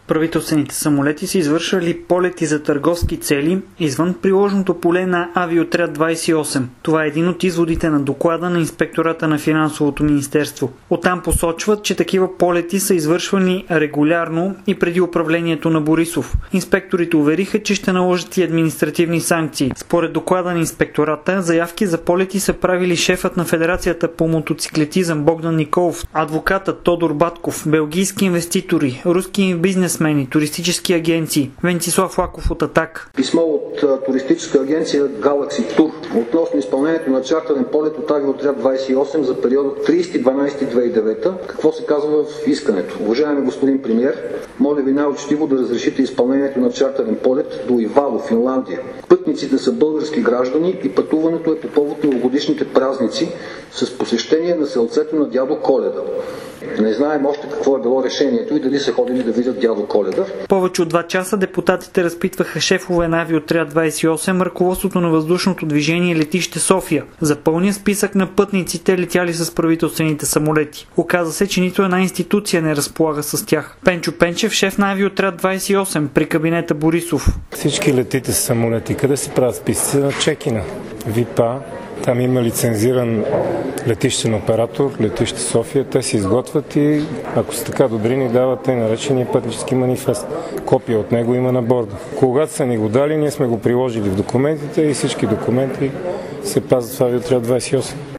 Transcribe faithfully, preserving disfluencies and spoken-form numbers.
Правителствените самолети са извършвали полети за търговски цели извън приложното поле на Авиоотряд двадесет и осем. Това е един от изводите на доклада на Инспектората на Финансовото министерство. Оттам посочват, че такива полети са извършвани регулярно и преди управлението на Борисов. Инспекторите увериха, че ще наложат и административни санкции. Според доклада на Инспектората, заявки за полети са правили шефът на Федерацията по мотоциклетизъм Богдан Николов, адвокатът Тодор Батков, белгийски инвеститори, руски бизнесмени, туристически агенции. Венцислав Лаков от Атак. Писмо от а, туристическа агенция Galaxy Tour относно изпълнението на чартърен полет от Авиоотряд двадесет и осем за периода тридесети декември две хиляди и девета. Какво се казва в искането? Уважаеми господин премиер, моля ви най-учтиво да разрешите изпълнението на чартърен полет до Ивало, Финландия. Пътниците са български граждани и пътуването е по повод новогодишните празници с посещение на селцето на дядо Коледа. Не знаем още какво е било решението и дали са ходили да видят дядо Коледа. Повече от два часа депутатите разпитваха шефове на Авиоотряд двадесет и осем, ръководството на въздушното движение летище София за пълния списък на пътниците, летяли с правителствените самолети. Оказа се, че нито една институция не разполага с тях. Пенчо Пенчев, шеф на Авиоотряд двадесет и осем при кабинета Борисов. Всички летите с самолети. Къде се правят списъци? На чекина. ВИПА. Там има лицензиран летищен оператор, летище София. Те се изготвят и ако са така добри, ни дават тъй наречения пътнически манифест. Копия от него има на борда. Когато са ни го дали, ние сме го приложили в документите и всички документи се пазят в Авиоотряд двадесет и осем.